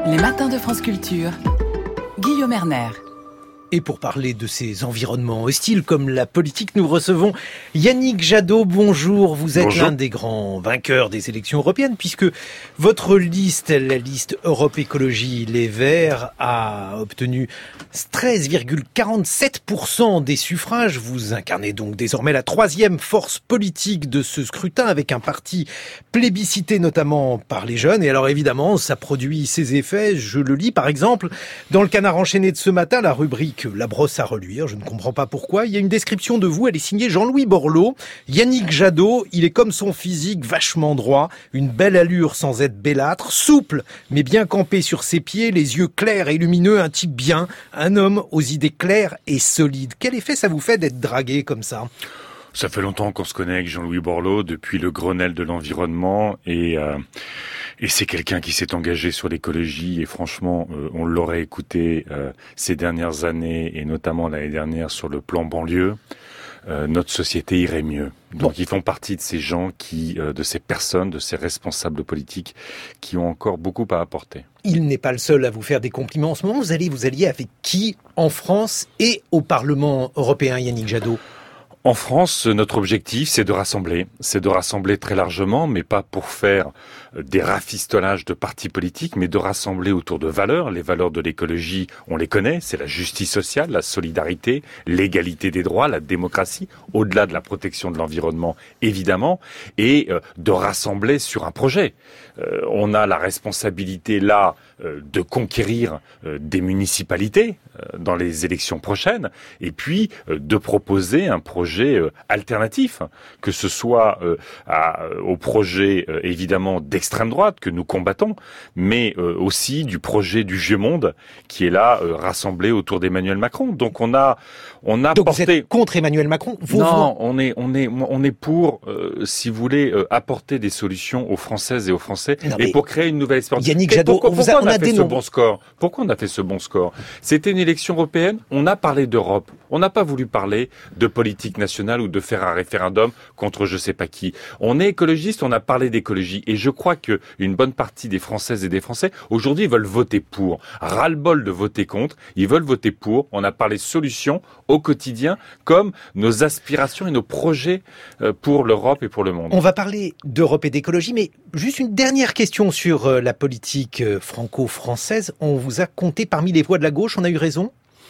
Les matins de France Culture, Guillaume Erner. Et pour parler de ces environnements hostiles comme la politique, nous recevons Yannick Jadot. Bonjour, vous êtes l'un des grands vainqueurs des élections européennes puisque votre liste, la liste Europe Écologie Les Verts, a obtenu 13,47% des suffrages. Vous incarnez donc désormais la troisième force politique de ce scrutin avec un parti plébiscité notamment par les jeunes. Et alors évidemment, ça produit ses effets. Je le lis par exemple dans le Canard enchaîné de ce matin, la rubrique La brosse à reluire, je ne comprends pas pourquoi. Il y a une description de vous, elle est signée Jean-Louis Borloo. Yannick Jadot, il est comme son physique, vachement droit, une belle allure sans être bellâtre, souple, mais bien campé sur ses pieds, les yeux clairs et lumineux, un type bien, un homme aux idées claires et solides. Quel effet ça vous fait d'être dragué comme ça ? Ça fait longtemps qu'on se connaît avec Jean-Louis Borloo, depuis le Grenelle de l'environnement, et c'est quelqu'un qui s'est engagé sur l'écologie, et franchement, on l'aurait écouté ces dernières années, et notamment l'année dernière sur le plan banlieue, notre société irait mieux. Donc ils font partie de ces gens de ces personnes, de ces responsables politiques qui ont encore beaucoup à apporter. Il n'est pas le seul à vous faire des compliments en ce moment. Vous alliez avec qui en France et au Parlement européen, Yannick Jadot ? En France, notre objectif, c'est de rassembler très largement, mais pas pour faire des rafistolages de partis politiques, mais de rassembler autour de valeurs. Les valeurs de l'écologie, on les connaît, c'est la justice sociale, la solidarité, l'égalité des droits, la démocratie, au-delà de la protection de l'environnement, évidemment, et de rassembler sur un projet. On a la responsabilité là de conquérir des municipalités dans les élections prochaines, et puis de proposer un projet alternatif, que ce soit au projet évidemment d'extrême droite que nous combattons, mais aussi du projet du vieux monde qui est là rassemblé autour d'Emmanuel Macron. Donc on a Donc porté... vous êtes contre Emmanuel Macron ? Non, on est pour, si vous voulez, apporter des solutions aux Françaises et aux Français, et pour créer une nouvelle espérance. Yannick Jadot, pourquoi on a fait ce bon score ? Pourquoi on a fait ce bon score ? C'était une élection européenne, on a parlé d'Europe, on n'a pas voulu parler de politique nationale ou de faire un référendum contre je sais pas qui. On est écologiste, on a parlé d'écologie, et je crois que une bonne partie des Françaises et des Français aujourd'hui veulent voter pour. Ras-le-bol de voter contre, ils veulent voter pour. On a parlé solutions au quotidien, comme nos aspirations et nos projets pour l'Europe et pour le monde. On va parler d'Europe et d'écologie, mais juste une dernière question sur la politique franco-française. On vous a compté parmi les voix de la gauche, on a eu raison ?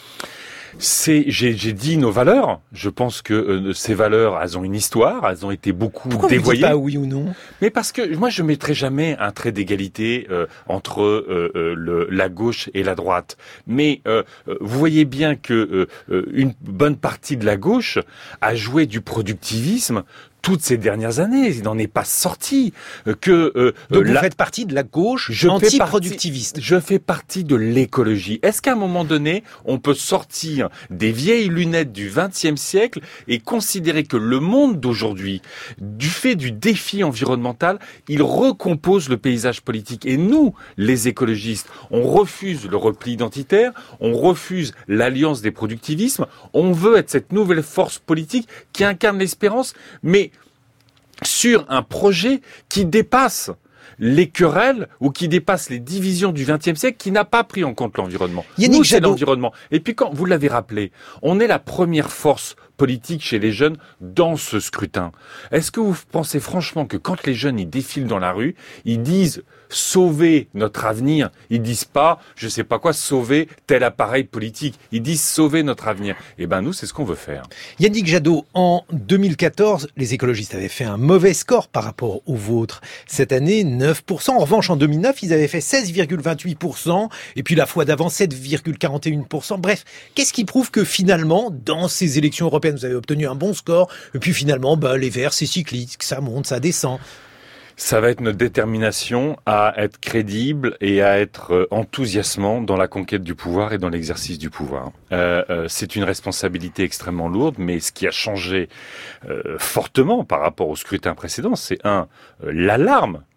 J'ai dit nos valeurs. Je pense que ces valeurs, elles ont une histoire, elles ont été beaucoup dévoyées. Pourquoi vous dites pas oui ou non ? Mais parce que moi, je mettrai jamais un trait d'égalité entre la gauche et la droite. Mais vous voyez bien que une bonne partie de la gauche a joué du productivisme toutes ces dernières années, il n'en est pas sorti. Donc vous faites partie de la gauche anti-productiviste. Je fais partie de l'écologie. Est-ce qu'à un moment donné, on peut sortir des vieilles lunettes du XXe siècle et considérer que le monde d'aujourd'hui, du fait du défi environnemental, il recompose le paysage politique. Et nous, les écologistes, on refuse le repli identitaire, on refuse l'alliance des productivismes, on veut être cette nouvelle force politique qui incarne l'espérance, mais sur un projet qui dépasse les querelles ou qui dépasse les divisions du XXe siècle, qui n'a pas pris en compte l'environnement. Nous, c'est l'environnement. Et puis quand vous l'avez rappelé, on est la première force politique chez les jeunes dans ce scrutin. Est-ce que vous pensez franchement que quand les jeunes ils défilent dans la rue, ils disent sauver notre avenir, ils disent pas je sais pas quoi sauver tel appareil politique, ils disent sauver notre avenir. Eh ben nous c'est ce qu'on veut faire. Yannick Jadot, en 2014, les écologistes avaient fait un mauvais score par rapport au vôtre. Cette année 9%. En revanche en 2009, ils avaient fait 16,28% et puis la fois d'avant 7,41%. Bref, qu'est-ce qui prouve que finalement dans ces élections européennes vous avez obtenu un bon score et puis finalement les Verts c'est cyclique, ça monte, ça descend. Ça va être notre détermination à être crédible et à être enthousiasmant dans la conquête du pouvoir et dans l'exercice du pouvoir. C'est une responsabilité extrêmement lourde, mais ce qui a changé fortement par rapport au scrutin précédent, c'est l'alarme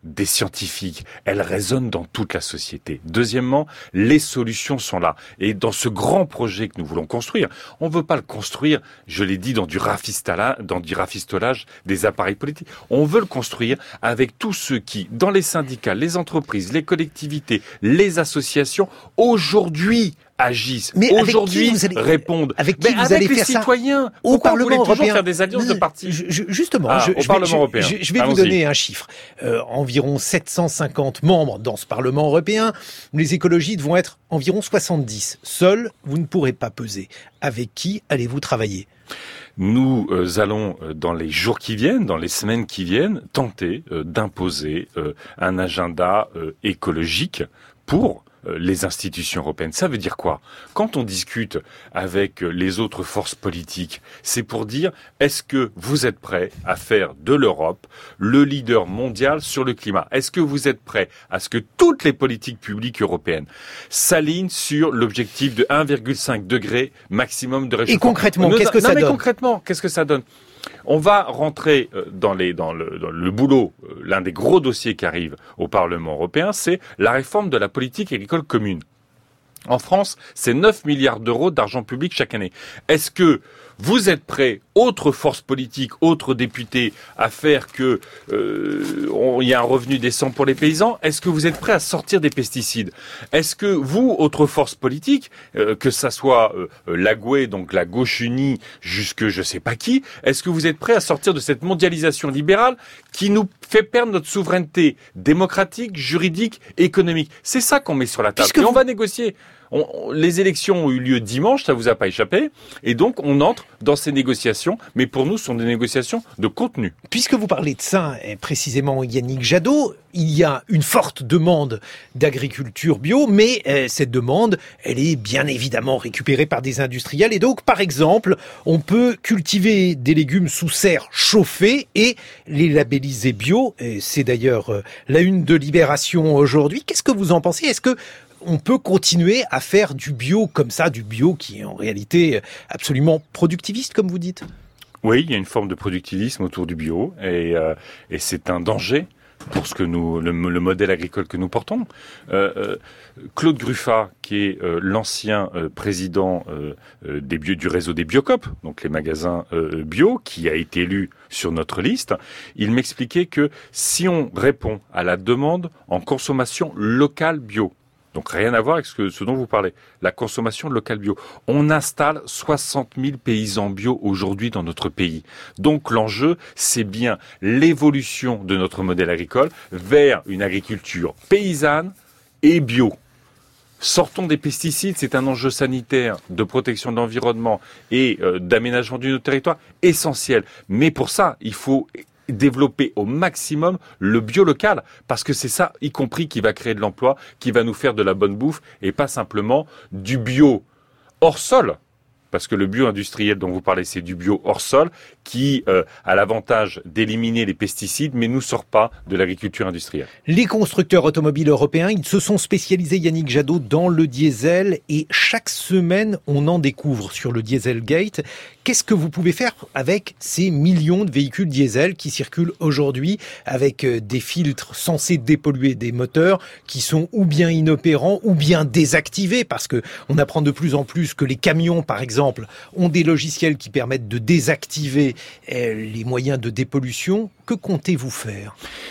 des scientifiques, elle résonne dans toute la société. Deuxièmement, les solutions sont là. Et dans ce grand projet que nous voulons construire, on ne veut pas le construire, je l'ai dit, dans du rafistolage des appareils politiques. On veut le construire avec tous ceux qui, dans les syndicats, les entreprises, les collectivités, les associations, aujourd'hui agissent, mais aujourd'hui répondent. Avec qui vous allez les faire citoyens. Ça au Parlement européen. Toujours faire des alliances de partis. Justement, au Parlement européen. Je vais vous donner un chiffre. Environ 750 membres dans ce Parlement européen. Les écologistes vont être environ 70. Seuls, vous ne pourrez pas peser. Avec qui allez-vous travailler ? Nous allons, dans les jours qui viennent, dans les semaines qui viennent, tenter d'imposer un agenda écologique pour les institutions européennes. Ça veut dire quoi ? Quand on discute avec les autres forces politiques, c'est pour dire, est-ce que vous êtes prêts à faire de l'Europe le leader mondial sur le climat ? Est-ce que vous êtes prêts à ce que toutes les politiques publiques européennes s'alignent sur l'objectif de 1,5 degré maximum de réchauffement ? Et concrètement, qu'est-ce que ça donne ? Concrètement, qu'est-ce que ça donne ? On va rentrer dans le boulot. L'un des gros dossiers qui arrive au Parlement européen, c'est la réforme de la politique agricole commune. En France, c'est 9 milliards d'euros d'argent public chaque année. Est-ce que vous êtes prêts, autres forces politiques, autres députés, à faire que il y a un revenu décent pour les paysans ? Est-ce que vous êtes prêts à sortir des pesticides ? Est-ce que vous, autres forces politiques, que ça soit l'AGUE, donc la gauche unie, jusque je sais pas qui, est-ce que vous êtes prêts à sortir de cette mondialisation libérale qui nous fait perdre notre souveraineté démocratique, juridique, économique ? C'est ça qu'on met sur la table. Et on va négocier. Les élections ont eu lieu dimanche, ça vous a pas échappé, et donc on entre dans ces négociations, mais pour nous, ce sont des négociations de contenu. Puisque vous parlez de ça, et précisément Yannick Jadot, il y a une forte demande d'agriculture bio, mais cette demande, elle est bien évidemment récupérée par des industriels, et donc, par exemple, on peut cultiver des légumes sous serre chauffée et les labelliser bio, et c'est d'ailleurs la une de Libération aujourd'hui. Qu'est-ce que vous en pensez ? Est-ce que on peut continuer à faire du bio comme ça, du bio qui est en réalité absolument productiviste, comme vous dites ? Oui, il y a une forme de productivisme autour du bio, et c'est un danger pour le modèle agricole que nous portons. Claude Gruffat, qui est l'ancien président du réseau des Biocoop, donc les magasins bio, qui a été élu sur notre liste, il m'expliquait que si on répond à la demande en consommation locale bio, donc rien à voir avec ce dont vous parlez, la consommation locale bio. On installe 60 000 paysans bio aujourd'hui dans notre pays. Donc l'enjeu, c'est bien l'évolution de notre modèle agricole vers une agriculture paysanne et bio. Sortons des pesticides, c'est un enjeu sanitaire, de protection de l'environnement et d'aménagement de notre territoire essentiel. Mais pour ça, il faut développer au maximum le bio local, parce que c'est ça, y compris, qui va créer de l'emploi, qui va nous faire de la bonne bouffe, et pas simplement du bio hors sol. Parce que le bio industriel dont vous parlez, c'est du bio hors sol, qui a l'avantage d'éliminer les pesticides, mais ne sort pas de l'agriculture industrielle. Les constructeurs automobiles européens, ils se sont spécialisés, Yannick Jadot, dans le diesel, et chaque semaine, on en découvre sur le Dieselgate. Qu'est-ce que vous pouvez faire avec ces millions de véhicules diesel qui circulent aujourd'hui avec des filtres censés dépolluer des moteurs qui sont ou bien inopérants ou bien désactivés, parce que on apprend de plus en plus que les camions, par exemple, ont des logiciels qui permettent de désactiver les moyens de dépollution. Que comptez-vous faire ?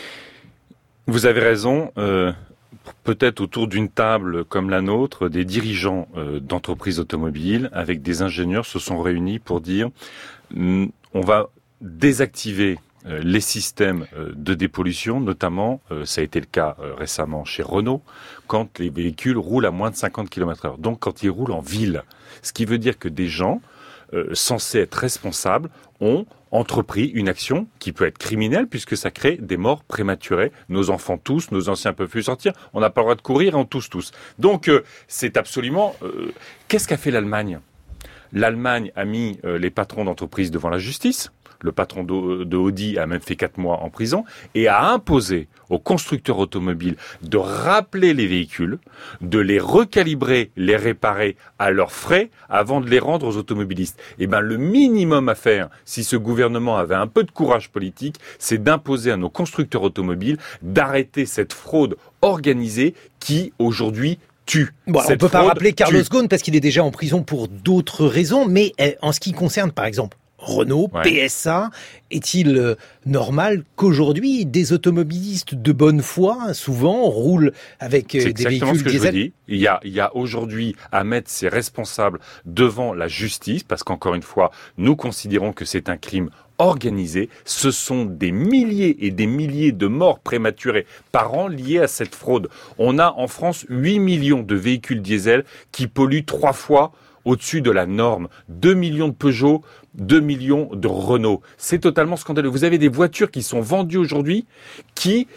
Vous avez raison. Peut-être autour d'une table comme la nôtre, des dirigeants d'entreprises automobiles avec des ingénieurs se sont réunis pour dire on va désactiver les systèmes de dépollution, notamment, ça a été le cas récemment chez Renault, quand les véhicules roulent à moins de 50 km/h, donc quand ils roulent en ville. Ce qui veut dire que des gens censés être responsables ont entrepris une action qui peut être criminelle puisque ça crée des morts prématurées. Nos enfants tous, nos anciens peuvent plus sortir, on n'a pas le droit de courir et on tousse tous. Donc c'est absolument... Qu'est-ce qu'a fait l'Allemagne ? L'Allemagne a mis les patrons d'entreprises devant la justice le patron de Audi a même fait 4 mois en prison, et a imposé aux constructeurs automobiles de rappeler les véhicules, de les recalibrer, les réparer à leurs frais avant de les rendre aux automobilistes. Eh ben, le minimum à faire, si ce gouvernement avait un peu de courage politique, c'est d'imposer à nos constructeurs automobiles d'arrêter cette fraude organisée qui, aujourd'hui, tue. Bon, on ne peut pas rappeler Carlos Ghosn parce qu'il est déjà en prison pour d'autres raisons, mais en ce qui concerne, par exemple, Renault, PSA, est-il normal qu'aujourd'hui, des automobilistes de bonne foi, souvent, roulent avec des véhicules diesel ? C'est exactement ce que je vous dis. Il y a aujourd'hui à mettre ces responsables devant la justice, parce qu'encore une fois, nous considérons que c'est un crime organisé. Ce sont des milliers et des milliers de morts prématurées par an liées à cette fraude. On a en France 8 millions de véhicules diesel qui polluent 3 fois au-dessus de la norme. 2 millions de Peugeot, 2 millions de Renault. C'est totalement scandaleux. Vous avez des voitures qui sont vendues aujourd'hui qui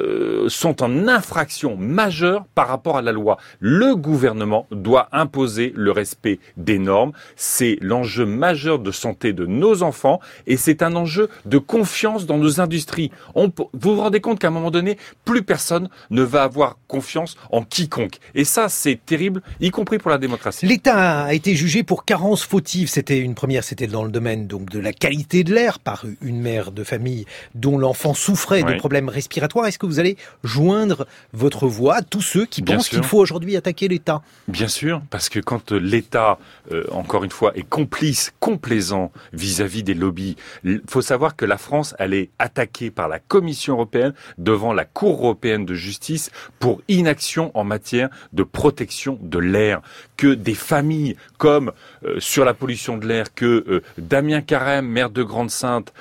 sont en infraction majeure par rapport à la loi. Le gouvernement doit imposer le respect des normes. C'est l'enjeu majeur de santé de nos enfants et c'est un enjeu de confiance dans nos industries. Vous vous rendez compte qu'à un moment donné, plus personne ne va avoir confiance en quiconque. Et ça, c'est terrible, y compris pour la démocratie. L'État a été jugé pour carence fautive. C'était une première, c'était dans le domaine donc de la qualité de l'air par une mère de famille dont l'enfant souffrait de problèmes respiratoires. Est-ce que vous allez joindre votre voix à tous ceux qui pensent qu'il faut aujourd'hui attaquer l'État ? Bien sûr, parce que quand l'État, encore une fois, est complaisant vis-à-vis des lobbies, il faut savoir que la France, elle est attaquée par la Commission européenne devant la Cour européenne de justice pour inaction en matière de protection de l'air. Que des familles comme sur la pollution de l'air, que Damien Carême, maire de Grande-Synthe,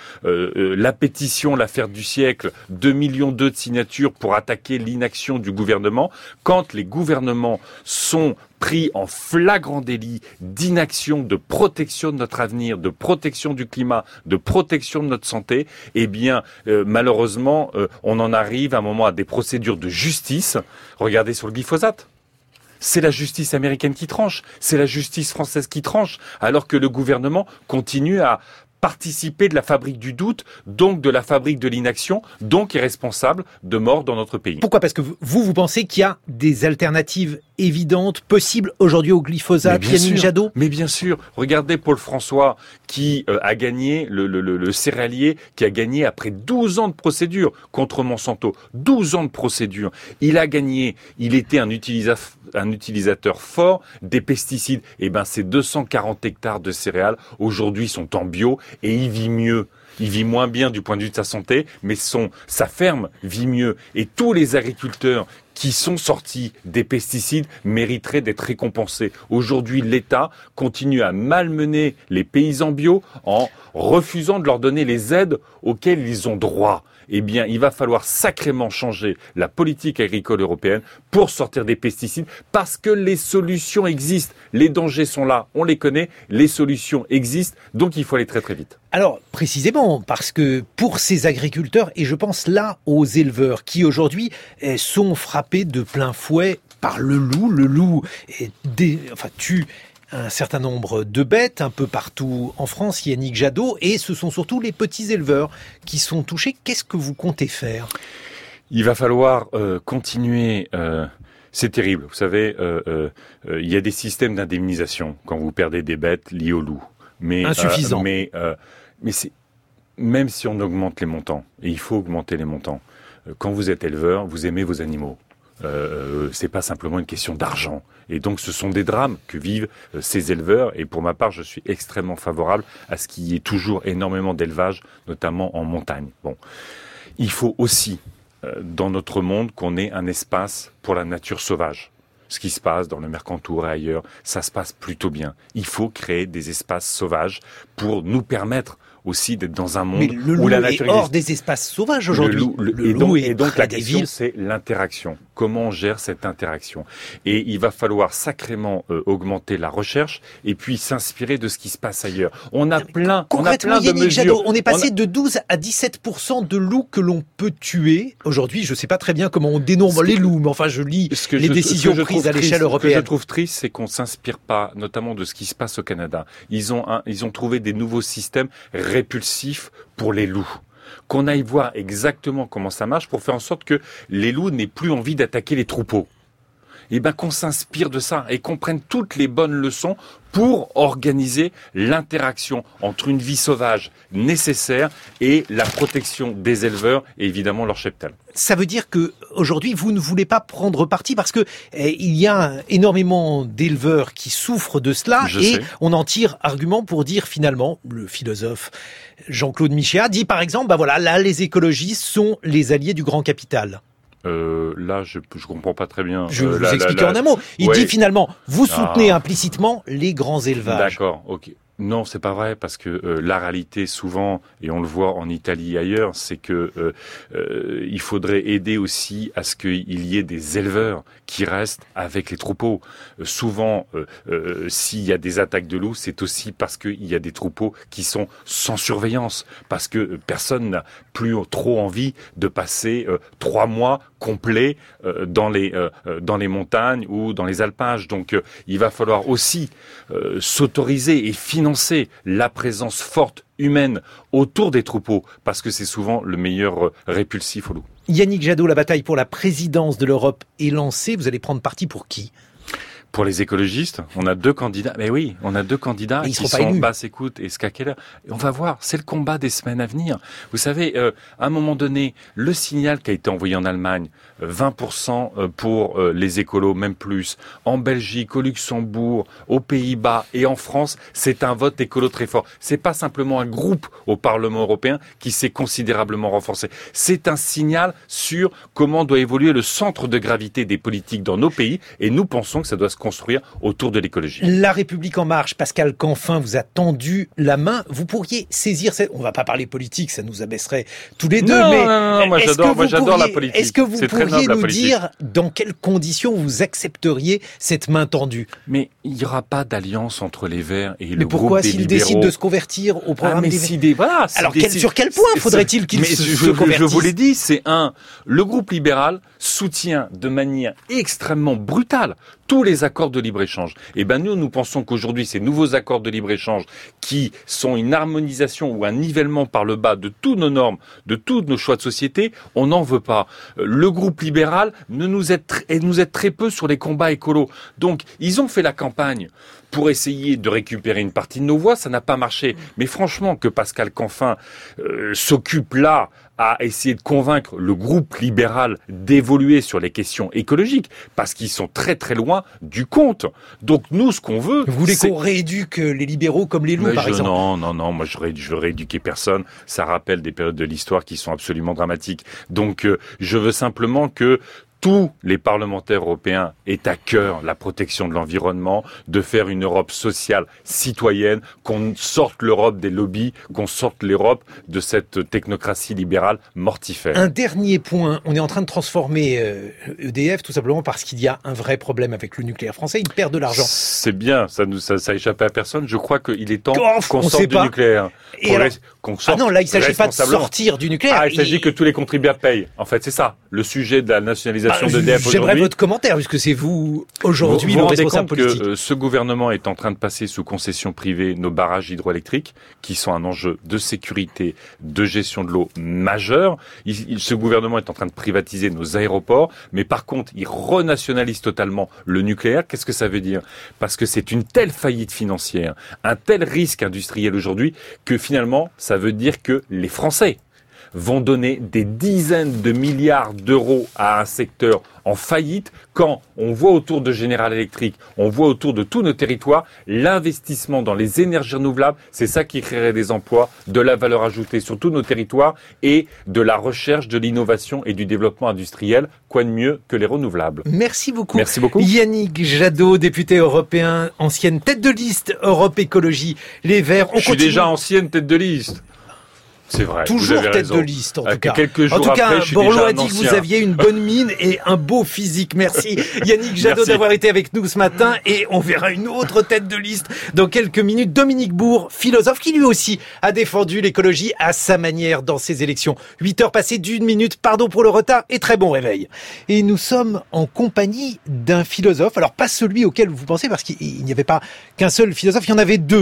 la pétition, l'affaire du siècle, 2,2 millions de signatures pour attaquer l'inaction du gouvernement, quand les gouvernements sont pris en flagrant délit d'inaction, de protection de notre avenir, de protection du climat, de protection de notre santé, eh bien, malheureusement, on en arrive à un moment à des procédures de justice. Regardez sur le glyphosate. C'est la justice américaine qui tranche, c'est la justice française qui tranche, alors que le gouvernement continue à participer de la fabrique du doute, donc de la fabrique de l'inaction, donc est responsable de morts dans notre pays. Pourquoi ? Parce que vous pensez qu'il y a des alternatives évidentes, possibles aujourd'hui au glyphosate, Yannick Jadot ? Mais bien sûr, regardez Paul François qui a gagné, le céréalier, qui a gagné après 12 ans de procédure contre Monsanto. 12 ans de procédure. Il a gagné, il était un utilisateur fort des pesticides. Eh ben, ces 240 hectares de céréales, aujourd'hui, sont en bio et il vit mieux. Il vit moins bien du point de vue de sa santé, mais sa ferme vit mieux. Et tous les agriculteurs qui sont sortis des pesticides mériteraient d'être récompensés. Aujourd'hui, l'État continue à malmener les paysans bio en refusant de leur donner les aides auxquelles ils ont droit. Eh bien, il va falloir sacrément changer la politique agricole européenne pour sortir des pesticides parce que les solutions existent. Les dangers sont là, on les connaît, les solutions existent, donc il faut aller très très vite. Alors, précisément, parce que pour ces agriculteurs, et je pense là aux éleveurs qui aujourd'hui sont frappés de plein fouet par le loup tue un certain nombre de bêtes un peu partout en France, Yannick Jadot, et ce sont surtout les petits éleveurs qui sont touchés. Qu'est-ce que vous comptez faire ? Il va falloir continuer. C'est terrible. Vous savez, il y a des systèmes d'indemnisation quand vous perdez des bêtes liées au loup. Mais insuffisant. Mais c'est même si on augmente les montants, et il faut augmenter les montants. Quand vous êtes éleveur, vous aimez vos animaux. C'est pas simplement une question d'argent. Et donc ce sont des drames que vivent ces éleveurs. Et pour ma part, je suis extrêmement favorable à ce qu'il y ait toujours énormément d'élevage, notamment en montagne. Bon, il faut aussi dans notre monde qu'on ait un espace pour la nature sauvage. Ce qui se passe dans le Mercantour et ailleurs, ça se passe plutôt bien. Il faut créer des espaces sauvages pour nous permettre aussi d'être dans un monde où la nature est hors des espaces sauvages aujourd'hui. Et donc la question, c'est l'interaction. Comment on gère cette interaction ? Et il va falloir sacrément augmenter la recherche et puis s'inspirer de ce qui se passe ailleurs. On a plein de mesures. Jadot, on est passé de 12 à 17% de loups que l'on peut tuer. Aujourd'hui, je ne sais pas très bien comment on dénombre les loups, mais enfin, je lis les décisions prises à l'échelle européenne. Ce que je trouve triste, c'est qu'on ne s'inspire pas, notamment de ce qui se passe au Canada. Ils ont trouvé des nouveaux systèmes répulsif pour les loups. Qu'on aille voir exactement comment ça marche pour faire en sorte que les loups n'aient plus envie d'attaquer les troupeaux. Et qu'on s'inspire de ça et qu'on prenne toutes les bonnes leçons pour organiser l'interaction entre une vie sauvage nécessaire et la protection des éleveurs et évidemment leur cheptel. Ça veut dire que aujourd'hui vous ne voulez pas prendre parti parce que il y a énormément d'éleveurs qui souffrent de cela on en tire argument pour dire finalement, le philosophe Jean-Claude Michéa dit par exemple, là les écologistes sont les alliés du grand capital. Là, je comprends pas très bien. Je vais vous expliquer en un mot. Il dit finalement, vous soutenez implicitement les grands élevages. D'accord, ok. Non, c'est pas vrai, parce que la réalité souvent, et on le voit en Italie et ailleurs, c'est que il faudrait aider aussi à ce qu'il y ait des éleveurs qui restent avec les troupeaux. Souvent, s'il y a des attaques de loups, c'est aussi parce qu'il y a des troupeaux qui sont sans surveillance, parce que personne n'a plus trop envie de passer 3 mois complets dans les montagnes ou dans les alpages. Donc, il va falloir aussi s'autoriser et financer la présence forte humaine autour des troupeaux, parce que c'est souvent le meilleur répulsif au loup. Yannick Jadot, la bataille pour la présidence de l'Europe est lancée. Vous allez prendre parti pour qui ? Pour les écologistes, on a 2 candidats. Mais oui, on a 2 candidats qui sont Basse-Écoute et Ska Keller. On va voir, c'est le combat des semaines à venir. Vous savez, à un moment donné, le signal qui a été envoyé en Allemagne, 20% pour les écolos, même plus. En Belgique, au Luxembourg, aux Pays-Bas et en France, c'est un vote écolo très fort. C'est pas simplement un groupe au Parlement européen qui s'est considérablement renforcé. C'est un signal sur comment doit évoluer le centre de gravité des politiques dans nos pays, et nous pensons que ça doit se construire autour de l'écologie. La République en marche, Pascal Canfin vous a tendu la main. Vous pourriez saisir cette... On va pas parler politique, ça nous abaisserait tous les deux. Non, moi j'adore la politique. Est-ce que vous pourriez nous dire dans quelles conditions vous accepteriez cette main tendue ? Mais il n'y aura pas d'alliance entre les Verts et le groupe des libéraux. Mais pourquoi s'ils décident de se convertir au programme des Verts ? Alors sur quel point faudrait-il qu'ils se convertissent ? Je vous l'ai dit, c'est le groupe libéral soutient de manière extrêmement brutale tous les accords de libre-échange. Et nous pensons qu'aujourd'hui, ces nouveaux accords de libre-échange qui sont une harmonisation ou un nivellement par le bas de toutes nos normes, de tous nos choix de société, on n'en veut pas. Le groupe libéral nous aide très peu sur les combats écolos. Donc, ils ont fait la campagne pour essayer de récupérer une partie de nos voix, ça n'a pas marché. Mais franchement, que Pascal Canfin s'occupe là à essayer de convaincre le groupe libéral d'évoluer sur les questions écologiques, parce qu'ils sont très très loin du compte. Donc nous, ce qu'on veut... Vous voulez qu'on rééduque les libéraux comme les loups, par exemple ? Non, moi je veux rééduquer personne. Ça rappelle des périodes de l'histoire qui sont absolument dramatiques. Donc je veux simplement que tous les parlementaires européens aient à cœur la protection de l'environnement, de faire une Europe sociale, citoyenne, qu'on sorte l'Europe des lobbies, qu'on sorte l'Europe de cette technocratie libérale mortifère. Un dernier point, on est en train de transformer EDF tout simplement parce qu'il y a un vrai problème avec le nucléaire français, il perd de l'argent. C'est bien, ça échappe à personne. Je crois qu'il est temps qu'on sorte du nucléaire. Là il s'agit pas de sortir du nucléaire. Il s'agit que tous les contribuables payent. En fait, c'est ça, le sujet de la nationalisation. J'aimerais votre commentaire, puisque c'est vous, aujourd'hui, le responsable politique. Vous rendez compte que ce gouvernement est en train de passer sous concession privée nos barrages hydroélectriques, qui sont un enjeu de sécurité, de gestion de l'eau majeur. Ce gouvernement est en train de privatiser nos aéroports, mais par contre, il renationalise totalement le nucléaire. Qu'est-ce que ça veut dire ? Parce que c'est une telle faillite financière, un tel risque industriel aujourd'hui, que finalement, ça veut dire que les Français vont donner des dizaines de milliards d'euros à un secteur en faillite, quand on voit autour de General Electric, on voit autour de tous nos territoires, l'investissement dans les énergies renouvelables, c'est ça qui créerait des emplois, de la valeur ajoutée sur tous nos territoires et de la recherche, de l'innovation et du développement industriel. Quoi de mieux que les renouvelables ? Merci beaucoup. Merci beaucoup. Yannick Jadot, député européen, ancienne tête de liste Europe Écologie Les Verts. Je suis déjà ancienne tête de liste. C'est vrai. Toujours tête de liste, en tout cas. Quelques jours après, Borloo a dit que vous aviez une bonne mine et un beau physique. Merci Yannick Jadot d'avoir été avec nous ce matin, et on verra une autre tête de liste dans quelques minutes. Dominique Bourg, philosophe, qui lui aussi a défendu l'écologie à sa manière dans ses élections. 8h passées d'1 minute, pardon pour le retard et très bon réveil. Et nous sommes en compagnie d'un philosophe, alors pas celui auquel vous pensez, parce qu'il n'y avait pas qu'un seul philosophe, il y en avait deux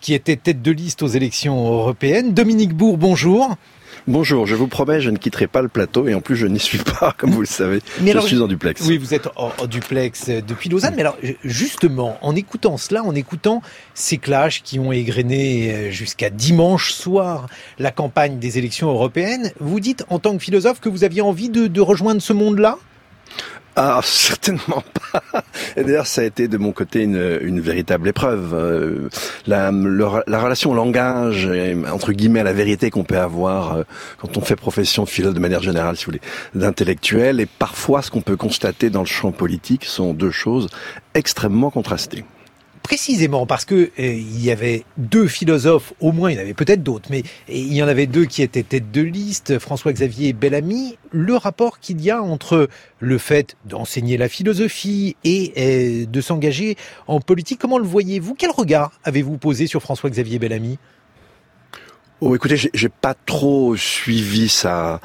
qui était tête de liste aux élections européennes. Dominique Bourg, bonjour. Bonjour, je vous promets, je ne quitterai pas le plateau et en plus je n'y suis pas, comme vous le savez. Je suis en duplex. Oui, vous êtes en duplex depuis Lausanne, mais alors justement, en écoutant cela, en écoutant ces clashs qui ont égrené jusqu'à dimanche soir la campagne des élections européennes, vous dites en tant que philosophe que vous aviez envie de rejoindre ce monde-là ? Ah, certainement pas. Et d'ailleurs, ça a été de mon côté une véritable épreuve. La relation au langage, entre guillemets, à la vérité qu'on peut avoir quand on fait profession de philosophe de manière générale, si vous voulez, d'intellectuel, et parfois ce qu'on peut constater dans le champ politique sont deux choses extrêmement contrastées. Précisément parce que il y avait deux philosophes, au moins il y en avait peut-être d'autres, mais il y en avait deux qui étaient tête de liste, François-Xavier Bellamy. Le rapport qu'il y a entre le fait d'enseigner la philosophie et de s'engager en politique, comment le voyez-vous ? Quel regard avez-vous posé sur François-Xavier Bellamy ? Oh, écoutez, j'ai pas trop suivi sa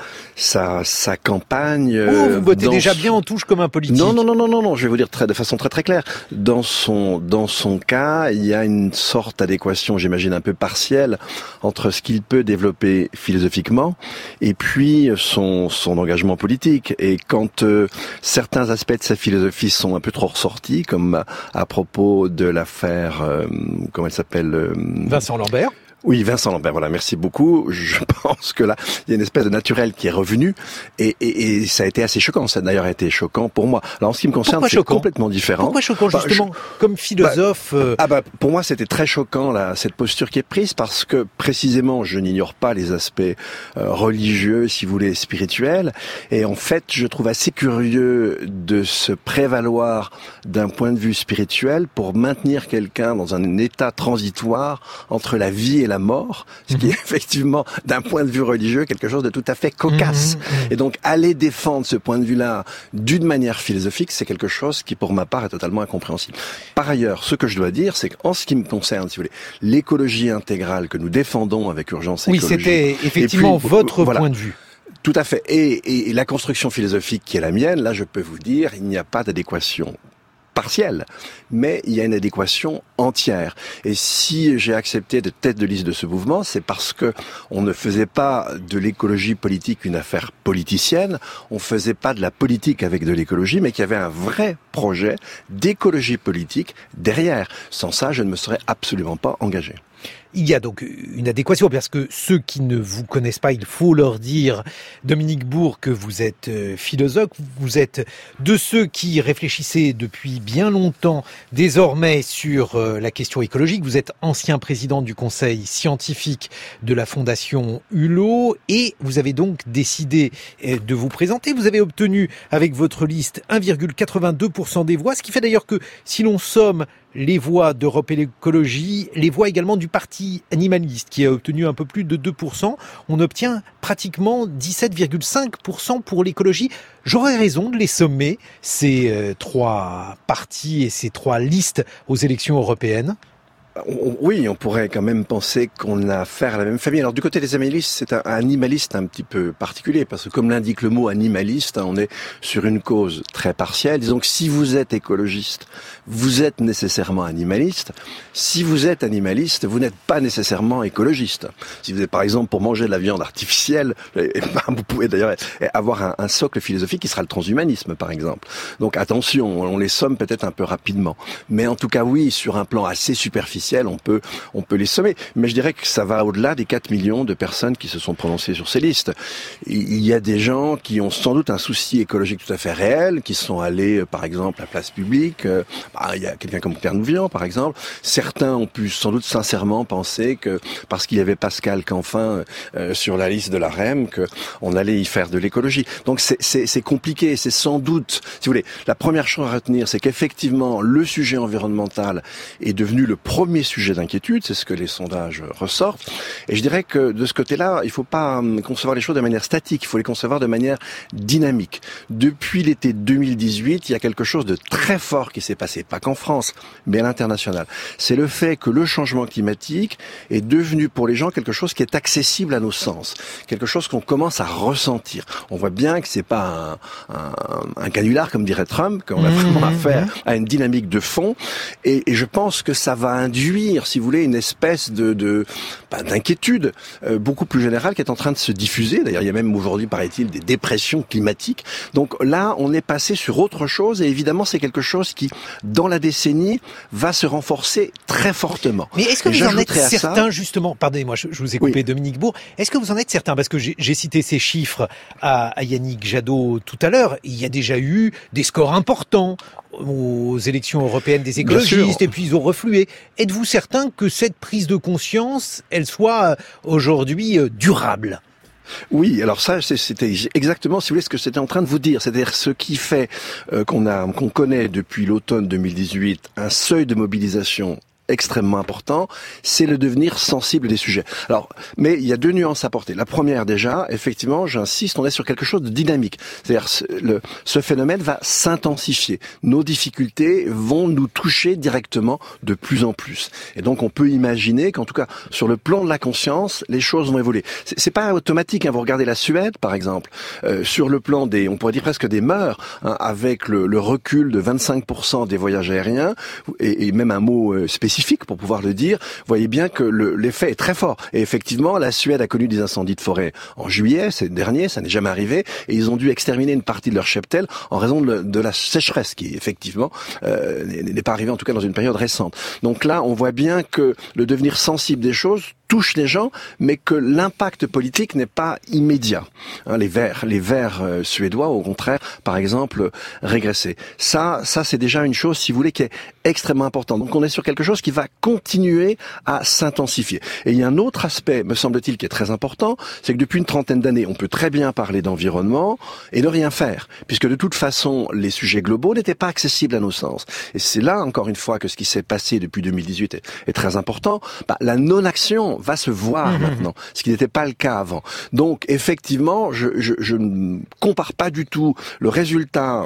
campagne. Oh, vous bottez déjà bien en touche comme un politique. Non, je vais vous dire de façon très claire. Dans son cas, il y a une sorte d'adéquation, j'imagine, un peu partielle entre ce qu'il peut développer philosophiquement et puis son engagement politique. Et quand certains aspects de sa philosophie sont un peu trop ressortis, comme à propos de l'affaire, comment elle s'appelle Vincent Lambert. Oui, Vincent Lambert, voilà, merci beaucoup. Je pense que là, il y a une espèce de naturel qui est revenu et ça a été assez choquant. Ça a d'ailleurs été choquant pour moi. Alors, en ce qui me concerne, c'est complètement différent. Pourquoi choquant, justement, comme philosophe pour moi, c'était très choquant, là, cette posture qui est prise parce que, précisément, je n'ignore pas les aspects religieux, si vous voulez, spirituels. Et en fait, je trouve assez curieux de se prévaloir d'un point de vue spirituel pour maintenir quelqu'un dans un état transitoire entre la vie et la mort, ce qui est effectivement, d'un point de vue religieux, quelque chose de tout à fait cocasse. Et donc, aller défendre ce point de vue-là d'une manière philosophique, c'est quelque chose qui, pour ma part, est totalement incompréhensible. Par ailleurs, ce que je dois dire, c'est qu'en ce qui me concerne, si vous voulez, l'écologie intégrale que nous défendons avec Urgence Écologie... Oui, c'était effectivement votre point de vue. Tout à fait. Et la construction philosophique qui est la mienne, là, je peux vous dire, il n'y a pas d'adéquation partielle, mais il y a une adéquation entière. Et si j'ai accepté de tête de liste de ce mouvement, c'est parce que on ne faisait pas de l'écologie politique une affaire politicienne, on faisait pas de la politique avec de l'écologie, mais qu'il y avait un vrai projet d'écologie politique derrière. Sans ça, je ne me serais absolument pas engagé. Il y a donc une adéquation, parce que ceux qui ne vous connaissent pas, il faut leur dire, Dominique Bourg, que vous êtes philosophe, vous êtes de ceux qui réfléchissaient depuis bien longtemps, désormais, sur la question écologique. Vous êtes ancien président du conseil scientifique de la Fondation Hulot, et vous avez donc décidé de vous présenter. Vous avez obtenu, avec votre liste, 1,82% des voix, ce qui fait d'ailleurs que, si l'on somme les voix d'Europe et l'écologie, les voix également du Parti animaliste, qui a obtenu un peu plus de 2%. On obtient pratiquement 17,5% pour l'écologie. J'aurais raison de les sommer, ces trois partis et ces trois listes aux élections européennes? Oui, on pourrait quand même penser qu'on a affaire à la même famille. Alors du côté des animalistes, c'est un animaliste un petit peu particulier, parce que comme l'indique le mot animaliste, on est sur une cause très partielle. Disons que si vous êtes écologiste, vous êtes nécessairement animaliste. Si vous êtes animaliste, vous n'êtes pas nécessairement écologiste. Si vous êtes par exemple pour manger de la viande artificielle, vous pouvez d'ailleurs avoir un socle philosophique qui sera le transhumanisme par exemple. Donc attention, on les somme peut-être un peu rapidement. Mais en tout cas oui, sur un plan assez superficiel, on peut les sommer. Mais je dirais que ça va au-delà des 4 millions de personnes qui se sont prononcées sur ces listes. Il y a des gens qui ont sans doute un souci écologique tout à fait réel, qui sont allés, par exemple, à la place publique. Il y a quelqu'un comme Claire Nouvian, par exemple. Certains ont pu sans doute sincèrement penser que, parce qu'il y avait Pascal Canfin sur la liste de la REM, qu'on allait y faire de l'écologie. Donc c'est compliqué. C'est sans doute, si vous voulez, la première chose à retenir, c'est qu'effectivement, le sujet environnemental est devenu le premier sujet d'inquiétude, c'est ce que les sondages ressortent. Et je dirais que de ce côté-là, il ne faut pas concevoir les choses de manière statique, il faut les concevoir de manière dynamique. Depuis l'été 2018, il y a quelque chose de très fort qui s'est passé, pas qu'en France, mais à l'international. C'est le fait que le changement climatique est devenu pour les gens quelque chose qui est accessible à nos sens, quelque chose qu'on commence à ressentir. On voit bien que c'est pas un canular, comme dirait Trump, qu'on a vraiment affaire à une dynamique de fond, et je pense que ça va induire induire, si vous voulez, une espèce d'inquiétude beaucoup plus générale qui est en train de se diffuser. D'ailleurs, il y a même aujourd'hui, paraît-il, des dépressions climatiques. Donc là, on est passé sur autre chose et évidemment, c'est quelque chose qui, dans la décennie, va se renforcer très fortement. Mais est-ce que vous en êtes certain, justement, pardonnez-moi, je vous ai coupé, Dominique Bourg, est-ce que vous en êtes certain, parce que j'ai cité ces chiffres à Yannick Jadot tout à l'heure, il y a déjà eu des scores importants aux élections européennes des écologistes, et puis ils ont reflué. Êtes-vous certain que cette prise de conscience, elle soit aujourd'hui durable ? Oui, alors ça, c'était exactement, si vous voulez, ce que j'étais en train de vous dire. C'est-à-dire ce qui fait qu'on connaît depuis l'automne 2018 un seuil de mobilisation extrêmement important, c'est le devenir sensible des sujets. Alors, mais il y a deux nuances à porter. La première, déjà, effectivement, j'insiste, on est sur quelque chose de dynamique. C'est-à-dire, ce phénomène va s'intensifier. Nos difficultés vont nous toucher directement de plus en plus. Et donc, on peut imaginer qu'en tout cas, sur le plan de la conscience, les choses vont évoluer. C'est pas automatique, hein. Vous regardez la Suède, par exemple, sur le plan on pourrait dire presque des mœurs, hein, avec le recul de 25% des voyages aériens, et même un mot spécifique pour pouvoir le dire, vous voyez bien que l'effet est très fort. Et effectivement, la Suède a connu des incendies de forêt en juillet, c'est dernier, ça n'est jamais arrivé, et ils ont dû exterminer une partie de leur cheptel en raison de la sécheresse, qui effectivement n'est pas arrivée en tout cas dans une période récente. Donc là, on voit bien que le devenir sensible des choses touche les gens, mais que l'impact politique n'est pas immédiat. Hein, les Verts suédois, au contraire, par exemple, régressaient. Ça c'est déjà une chose, si vous voulez, qui est extrêmement importante. Donc on est sur quelque chose qui va continuer à s'intensifier. Et il y a un autre aspect, me semble-t-il, qui est très important, c'est que depuis une trentaine d'années, on peut très bien parler d'environnement et ne rien faire, puisque de toute façon, les sujets globaux n'étaient pas accessibles à nos sens. Et c'est là, encore une fois, que ce qui s'est passé depuis 2018 est très important. La non-action va se voir maintenant, ce qui n'était pas le cas avant. Donc, effectivement, je ne compare pas du tout le résultat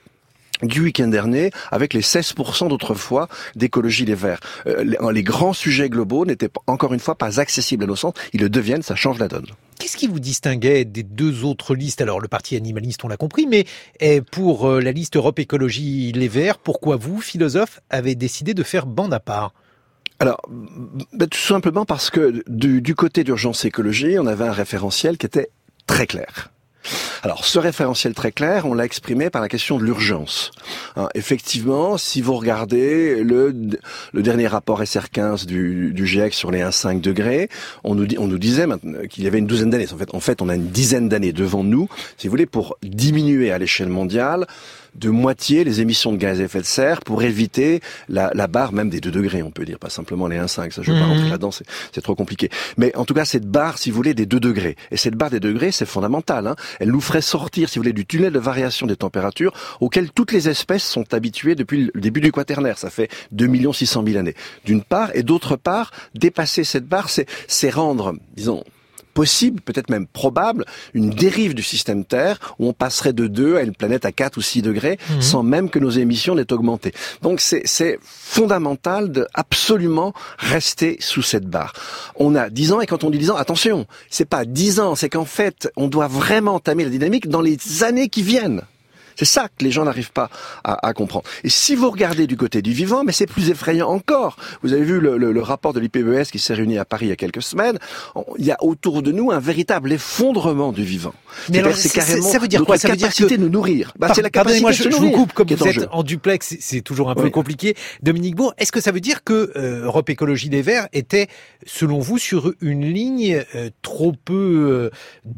du week-end dernier avec les 16% d'autrefois d'écologie les Verts. Les grands sujets globaux n'étaient encore une fois pas accessibles à nos sens. Ils le deviennent, ça change la donne. Qu'est-ce qui vous distinguait des deux autres listes ? Alors, le parti animaliste, on l'a compris, mais pour la liste Europe Écologie Les Verts, pourquoi vous, philosophe, avez décidé de faire bande à part ? Alors, tout simplement parce que du côté d'urgence écologie, on avait un référentiel qui était très clair. Alors, ce référentiel très clair, on l'a exprimé par la question de l'urgence. Hein, effectivement, si vous regardez le dernier rapport SR15 du GIEC sur les 1,5 degrés, on nous disait qu'il y avait une douzaine d'années. En fait, on a une dizaine d'années devant nous, si vous voulez, pour diminuer à l'échelle mondiale de moitié les émissions de gaz à effet de serre pour éviter la barre même des 2 degrés, on peut dire, pas simplement les 1,5, ça je ne vais pas rentrer là-dedans, c'est trop compliqué. Mais en tout cas, cette barre, si vous voulez, des 2 degrés. Et cette barre des 2 degrés, c'est fondamental, hein. Elle nous ferait sortir, si vous voulez, du tunnel de variation des températures auquel toutes les espèces sont habituées depuis le début du Quaternaire. Ça fait 2 600 000 années. D'une part, et d'autre part, dépasser cette barre, c'est rendre, disons, possible, peut-être même probable, une dérive du système Terre où on passerait de 2 à une planète à 4 ou 6 degrés sans même que nos émissions n'aient augmenté. Donc c'est fondamental de absolument rester sous cette barre. On a 10 ans et quand on dit 10 ans, attention, c'est pas 10 ans, c'est qu'en fait, on doit vraiment entamer la dynamique dans les années qui viennent. C'est ça que les gens n'arrivent pas à comprendre. Et si vous regardez du côté du vivant, mais c'est plus effrayant encore. Vous avez vu le rapport de l'IPBES qui s'est réuni à Paris il y a quelques semaines. Il y a autour de nous un véritable effondrement du vivant. Mais alors, c'est carrément ça veut dire quoi ? Ça veut dire que de nous nourrir. C'est la capacité pardonnez-moi, de se je nourrir. vous coupe comme qui est vous en êtes jeu. en duplex, c'est toujours un peu compliqué. Dominique Bourg, est-ce que ça veut dire que Europe Écologie Les Verts était, selon vous, sur une ligne trop peu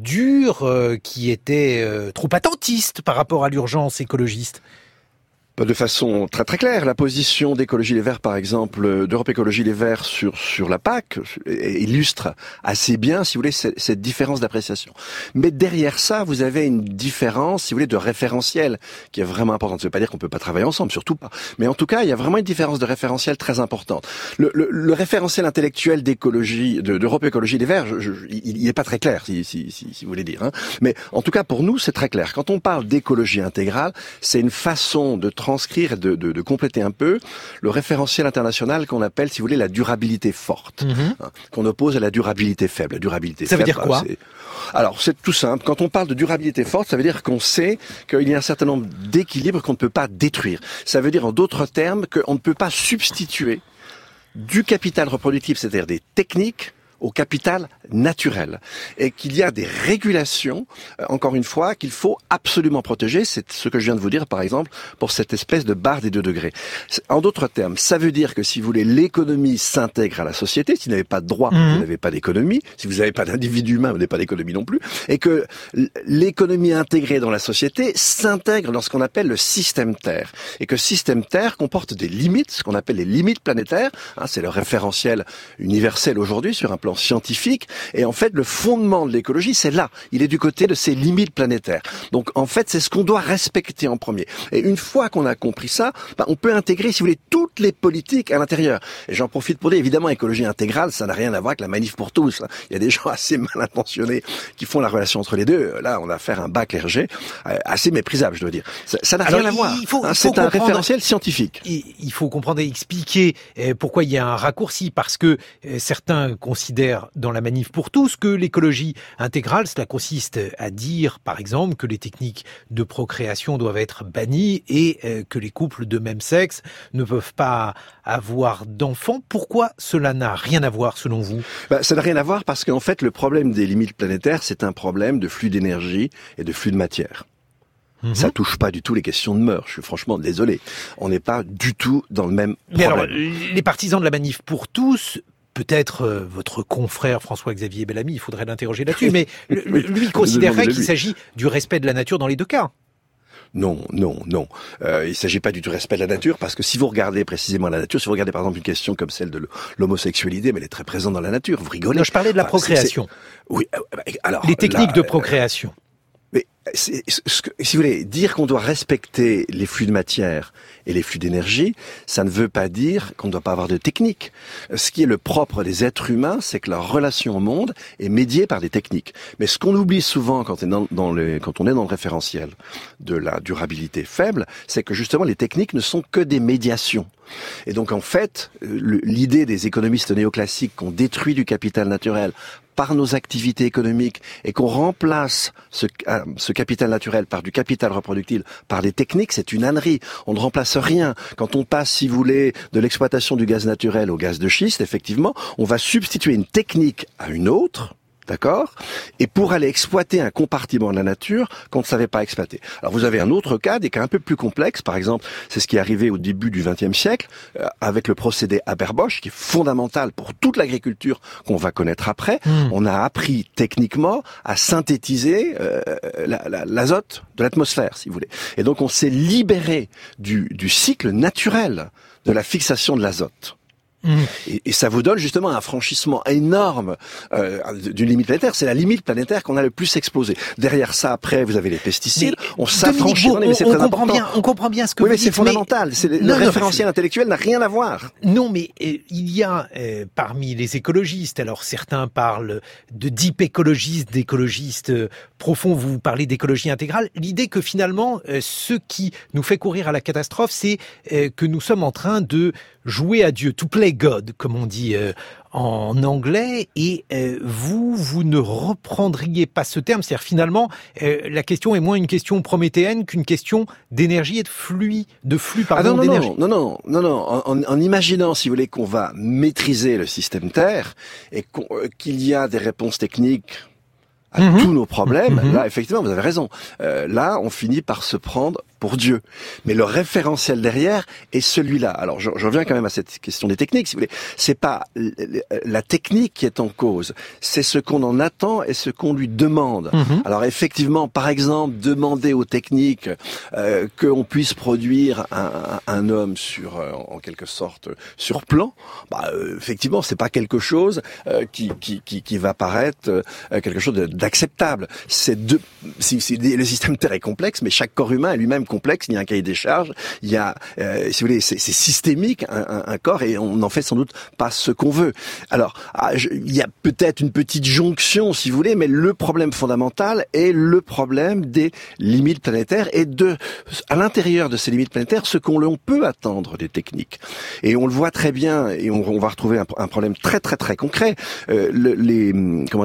dure, qui était trop attentiste par rapport à l'urgence écologiste ? De façon très très claire, la position d'Écologie Les Verts, par exemple, d'Europe Écologie Les Verts sur la PAC, illustre assez bien, si vous voulez, cette différence d'appréciation. Mais derrière ça, vous avez une différence, si vous voulez, de référentiel qui est vraiment importante. Ça veut pas dire qu'on peut pas travailler ensemble, surtout pas. Mais en tout cas, il y a vraiment une différence de référentiel très importante. Le référentiel intellectuel d'écologie, d'Europe Écologie Les Verts, il est pas très clair, si vous voulez dire. Hein. Mais en tout cas, pour nous, c'est très clair. Quand on parle d'écologie intégrale, c'est une façon de transcrire et de compléter un peu le référentiel international qu'on appelle, si vous voulez, la durabilité forte, hein, qu'on oppose à la durabilité faible. La durabilité ça faible, veut dire quoi ? Alors, c'est tout simple. Quand on parle de durabilité forte, ça veut dire qu'on sait qu'il y a un certain nombre d'équilibres qu'on ne peut pas détruire. Ça veut dire, en d'autres termes, qu'on ne peut pas substituer du capital reproductif, c'est-à-dire des techniques, au capital naturel, et qu'il y a des régulations, encore une fois, qu'il faut absolument protéger. C'est ce que je viens de vous dire, par exemple, pour cette espèce de barre des 2 degrés. En d'autres termes, ça veut dire que si vous voulez, l'économie s'intègre à la société. Si vous n'avez pas de droit, vous n'avez pas d'économie. Si vous n'avez pas d'individu humain, vous n'avez pas d'économie non plus. Et que l'économie intégrée dans la société s'intègre dans ce qu'on appelle le système Terre. Et que système Terre comporte des limites, ce qu'on appelle les limites planétaires. C'est le référentiel universel aujourd'hui sur un plan scientifique, et en fait le fondement de l'écologie c'est là, il est du côté de ces limites planétaires. Donc en fait c'est ce qu'on doit respecter en premier. Et une fois qu'on a compris ça, on peut intégrer, si vous voulez, toutes les politiques à l'intérieur. Et j'en profite pour dire, évidemment, écologie intégrale, ça n'a rien à voir avec la manif pour tous. Il y a des gens assez mal intentionnés qui font la relation entre les deux. Là on a affaire à un bas clergé assez méprisable, je dois dire. Ça n'a rien à voir. C'est un référentiel scientifique. Il faut comprendre et expliquer pourquoi il y a un raccourci, parce que certains considèrent dans la manif pour tous que l'écologie intégrale, cela consiste à dire, par exemple, que les techniques de procréation doivent être bannies et que les couples de même sexe ne peuvent pas avoir d'enfants. Pourquoi cela n'a rien à voir, selon vous ? Ça n'a rien à voir parce qu'en fait, le problème des limites planétaires, c'est un problème de flux d'énergie et de flux de matière. Ça touche pas du tout les questions de mœurs. Je suis franchement désolé. On n'est pas du tout dans le même problème. Mais alors, les partisans de la manif pour tous, peut-être votre confrère François-Xavier Bellamy, il faudrait l'interroger là-dessus, mais lui considérerait qu'il s'agit du respect de la nature dans les 2 cas. Non. Il s'agit pas du tout respect de la nature, parce que si vous regardez précisément la nature, si vous regardez par exemple une question comme celle de l'homosexualité, mais elle est très présente dans la nature, vous rigolez. Non, je parlais de la procréation. Oui, alors... Les techniques de procréation. Mais si vous voulez, dire qu'on doit respecter les flux de matière et les flux d'énergie, ça ne veut pas dire qu'on ne doit pas avoir de technique. Ce qui est le propre des êtres humains, c'est que leur relation au monde est médiée par des techniques. Mais ce qu'on oublie souvent quand on est dans le référentiel de la durabilité faible, c'est que justement les techniques ne sont que des médiations. Et donc en fait, l'idée des économistes néoclassiques qu'on détruit du capital naturel par nos activités économiques et qu'on remplace ce capital naturel par du capital reproductible, par des techniques, c'est une ânerie. On ne remplace rien. Quand on passe, si vous voulez, de l'exploitation du gaz naturel au gaz de schiste, effectivement, on va substituer une technique à une autre. D'accord ? Et pour aller exploiter un compartiment de la nature qu'on ne savait pas exploiter. Alors vous avez un autre cas, des cas un peu plus complexes. Par exemple, c'est ce qui est arrivé au début du XXe siècle avec le procédé Haber-Bosch, qui est fondamental pour toute l'agriculture qu'on va connaître après. On a appris techniquement à synthétiser l'azote de l'atmosphère, si vous voulez. Et donc on s'est libéré du cycle naturel de la fixation de l'azote. Et ça vous donne justement un franchissement énorme d'une limite planétaire. C'est la limite planétaire qu'on a le plus explosée. Derrière ça, après, vous avez les pesticides. On s'affranchit. Mais c'est très important. On comprend bien ce que vous dites. Oui, mais c'est fondamental. Le référentiel intellectuel n'a rien à voir. Non, mais il y a parmi les écologistes, alors certains parlent de deep écologistes, d'écologistes profonds, vous parlez d'écologie intégrale. L'idée que finalement, ce qui nous fait courir à la catastrophe, c'est que nous sommes en train de jouer à Dieu, to play God, comme on dit en anglais, et vous ne reprendriez pas ce terme, c'est-à-dire finalement, la question est moins une question prométhéenne qu'une question d'énergie et de flux d'énergie. Non, en imaginant, si vous voulez, qu'on va maîtriser le système Terre, et qu'il y a des réponses techniques à tous nos problèmes, là, effectivement, vous avez raison. Là, on finit par se prendre pour Dieu. Mais le référentiel derrière est celui-là. Alors, je reviens quand même à cette question des techniques, si vous voulez. C'est pas la technique qui est en cause, c'est ce qu'on en attend et ce qu'on lui demande. Alors, effectivement, par exemple, demander aux techniques qu'on puisse produire un homme en quelque sorte, sur plan, effectivement, c'est pas quelque chose qui va paraître quelque chose d'acceptable. Le système Terre est complexe, mais chaque corps humain est lui-même complexe. Il y a un cahier des charges. Il y a, si vous voulez, c'est systémique un corps, et on n'en fait sans doute pas ce qu'on veut. Alors, il y a peut-être une petite jonction, si vous voulez, mais le problème fondamental est le problème des limites planétaires et à l'intérieur de ces limites planétaires, ce qu'on peut attendre des techniques. Et on le voit très bien, et on va retrouver un problème très très très concret.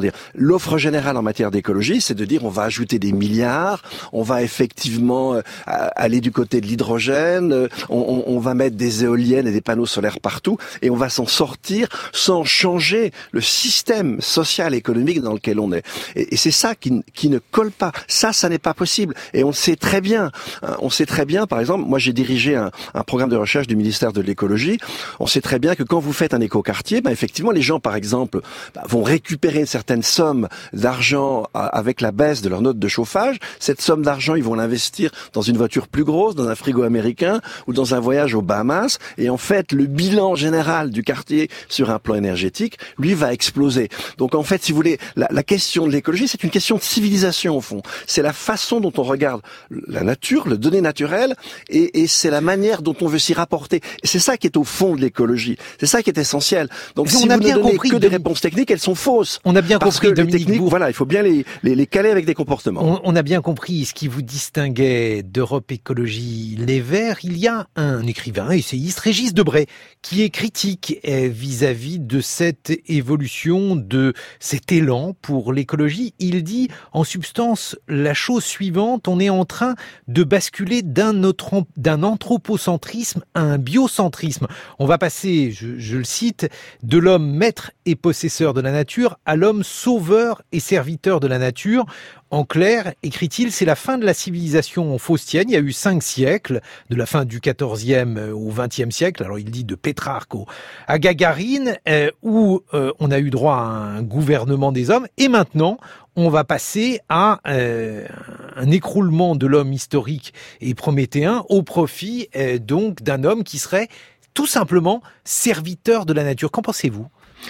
L'offre générale en matière d'écologie, c'est de dire on va ajouter des milliards, on va effectivement aller du côté de l'hydrogène, on va mettre des éoliennes et des panneaux solaires partout, et on va s'en sortir sans changer le système social et économique dans lequel on est. Et c'est ça qui ne colle pas. Ça n'est pas possible. Et on le sait très bien. On sait très bien, par exemple, moi j'ai dirigé un programme de recherche du ministère de l'écologie. On sait très bien que quand vous faites un écoquartier, effectivement, les gens, par exemple, vont récupérer une certaine somme d'argent avec la baisse de leur note de chauffage. Cette somme d'argent, ils vont l'investir dans une voiture plus grosse, dans un frigo américain ou dans un voyage aux Bahamas. Et en fait, le bilan général du quartier sur un plan énergétique, lui, va exploser. Donc en fait, si vous voulez, la question de l'écologie, c'est une question de civilisation au fond. C'est la façon dont on regarde la nature, le donné naturel, et c'est la manière dont on veut s'y rapporter. Et c'est ça qui est au fond de l'écologie. C'est ça qui est essentiel. Donc si vous ne donnez que des réponses techniques, elles sont fausses. On a bien compris, que les techniques, voilà, il faut bien les caler avec des comportements. On a bien compris ce qui vous distinguait d'Europe Écologie Les Verts. Il y a un écrivain, essayiste, Régis Debray, qui est critique vis-à-vis de cette évolution, de cet élan pour l'écologie. Il dit, en substance, la chose suivante: on est en train de basculer d'un anthropocentrisme à un biocentrisme. On va passer, je le cite, de l'homme maître et possesseur de la nature à l'homme sauveur et serviteur de la nature. En clair, écrit-il, c'est la fin de la civilisation faustienne. Il y a eu 5 siècles, de la fin du 14e au 20e siècle. Alors il dit de Pétrarque à Gagarine, où on a eu droit à un gouvernement des hommes. Et maintenant, on va passer à un écroulement de l'homme historique et prométhéen au profit donc d'un homme qui serait tout simplement serviteur de la nature. Qu'en pensez-vous ?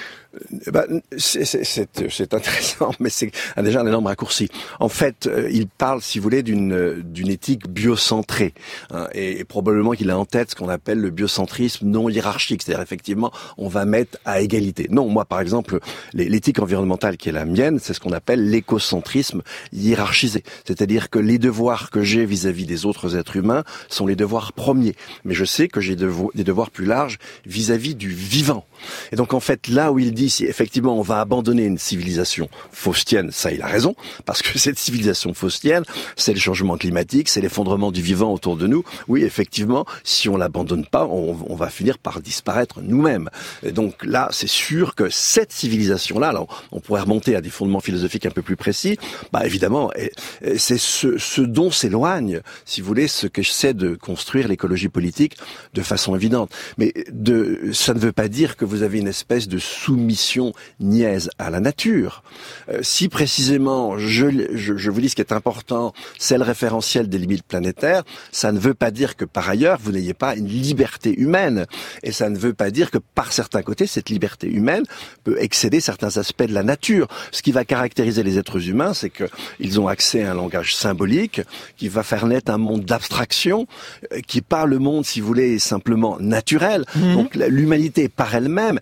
C'est intéressant, mais c'est déjà un énorme raccourci. En fait, il parle, si vous voulez, d'une éthique biocentrée, hein, et probablement qu'il a en tête ce qu'on appelle le biocentrisme non hiérarchique, c'est-à-dire effectivement, on va mettre à égalité. Non, moi, par exemple, l'éthique environnementale qui est la mienne, c'est ce qu'on appelle l'écocentrisme hiérarchisé, c'est-à-dire que les devoirs que j'ai vis-à-vis des autres êtres humains sont les devoirs premiers, mais je sais que j'ai des devoirs plus larges vis-à-vis du vivant. Et donc, en fait, là où il dit si effectivement on va abandonner une civilisation faustienne, ça il a raison, parce que cette civilisation faustienne, c'est le changement climatique, c'est l'effondrement du vivant autour de nous. Oui, effectivement, si on l'abandonne pas, on va finir par disparaître nous-mêmes. Et donc là, c'est sûr que cette civilisation-là, alors on pourrait remonter à des fondements philosophiques un peu plus précis, évidemment, c'est ce dont s'éloigne, si vous voulez, ce que j'essaie de construire l'écologie politique de façon évidente. Mais ça ne veut pas dire que vous avez une espèce de soumission niaise à la nature. Si précisément, je vous dis ce qui est important, c'est le référentiel des limites planétaires, ça ne veut pas dire que par ailleurs, vous n'ayez pas une liberté humaine. Et ça ne veut pas dire que par certains côtés, cette liberté humaine peut excéder certains aspects de la nature. Ce qui va caractériser les êtres humains, c'est qu'ils ont accès à un langage symbolique qui va faire naître un monde d'abstraction, qui n'est pas le monde, si vous voulez, simplement naturel. Donc l'humanité par elle-même,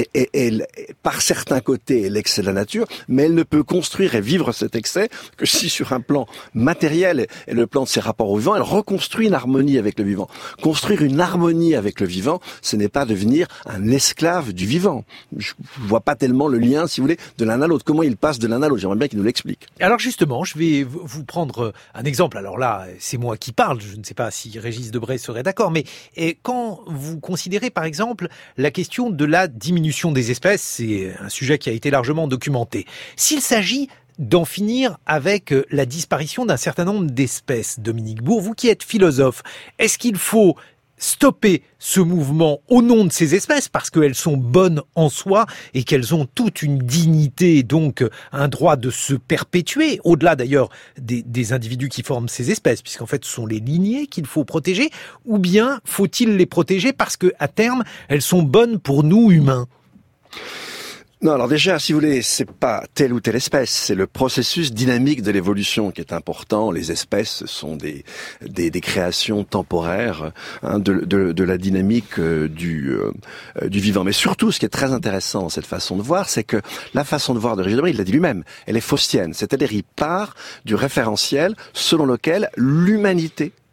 par certains côtés, elle excède la nature, mais elle ne peut construire et vivre cet excès que si sur un plan matériel et le plan de ses rapports au vivant, elle reconstruit une harmonie avec le vivant. Construire une harmonie avec le vivant, ce n'est pas devenir un esclave du vivant. Je vois pas tellement le lien, si vous voulez, de l'un à l'autre. Comment il passe de l'un à l'autre? J'aimerais bien qu'il nous l'explique. Alors justement, je vais vous prendre un exemple. Alors là, c'est moi qui parle. Je ne sais pas si Régis Debray serait d'accord, mais quand vous considérez, par exemple, la question de la diminution des espèces, c'est un sujet qui a été largement documenté. S'il s'agit d'en finir avec la disparition d'un certain nombre d'espèces, Dominique Bourg, vous qui êtes philosophe, est-ce qu'il faut stopper ce mouvement au nom de ces espèces parce qu'elles sont bonnes en soi et qu'elles ont toute une dignité, donc un droit de se perpétuer, au-delà d'ailleurs des individus qui forment ces espèces, puisqu'en fait ce sont les lignées qu'il faut protéger, ou bien faut-il les protéger parce que à terme elles sont bonnes pour nous humains? Non, alors déjà, si vous voulez, c'est pas telle ou telle espèce, c'est le processus dynamique de l'évolution qui est important. Les espèces sont des créations temporaires, hein, de la dynamique du vivant. Mais surtout, ce qui est très intéressant dans cette façon de voir, c'est que la façon de voir de Régis Debray, il l'a dit lui-même, elle est faustienne. C'est-à-dire, il part du référentiel selon lequel l'humanité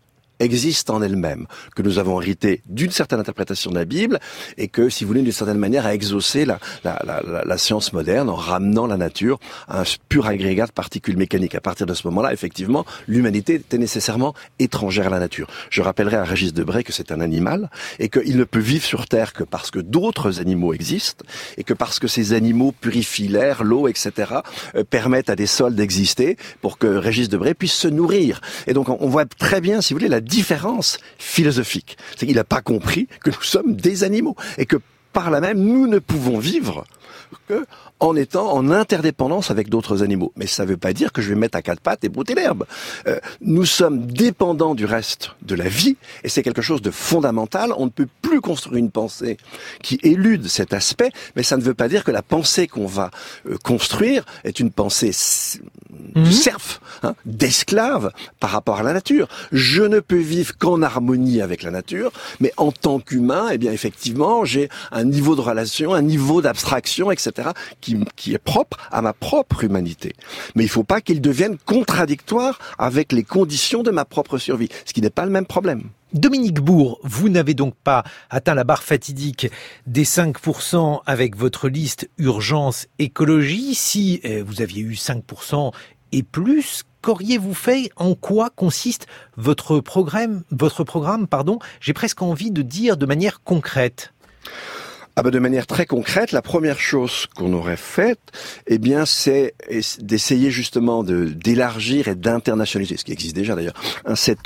existe en elle-même, que nous avons hérité d'une certaine interprétation de la Bible et que, si vous voulez, d'une certaine manière a exaucé la science moderne en ramenant la nature à un pur agrégat de particules mécaniques. À partir de ce moment-là, effectivement, l'humanité était nécessairement étrangère à la nature. Je rappellerai à Régis Debray que c'est un animal et qu'il ne peut vivre sur Terre que parce que d'autres animaux existent et que parce que ces animaux purifient l'air, l'eau, etc., permettent à des sols d'exister pour que Régis Debray puisse se nourrir. Et donc on voit très bien, si vous voulez, la différence philosophique. C'est qu'il n'a pas compris que nous sommes des animaux et que par là même, nous ne pouvons vivre que en étant en interdépendance avec d'autres animaux. Mais ça ne veut pas dire que je vais mettre à quatre pattes et brouter l'herbe. Nous sommes dépendants du reste de la vie, et c'est quelque chose de fondamental. On ne peut plus construire une pensée qui élude cet aspect, mais ça ne veut pas dire que la pensée qu'on va construire est une pensée de serf, d'esclave par rapport à la nature. Je ne peux vivre qu'en harmonie avec la nature, mais en tant qu'humain, eh bien effectivement, j'ai un niveau de relation, un niveau d'abstraction, etc., qui est propre à ma propre humanité. Mais il ne faut pas qu'il devienne contradictoire avec les conditions de ma propre survie, ce qui n'est pas le même problème. Dominique Bourg, vous n'avez donc pas atteint la barre fatidique des 5% avec votre liste Urgence Écologie. Si vous aviez eu 5% et plus, qu'auriez-vous fait? En quoi consiste votre programme, j'ai presque envie de dire de manière concrète. De manière très concrète, la première chose qu'on aurait faite, eh bien, c'est d'essayer justement d'élargir et d'internationaliser, ce qui existe déjà d'ailleurs, cette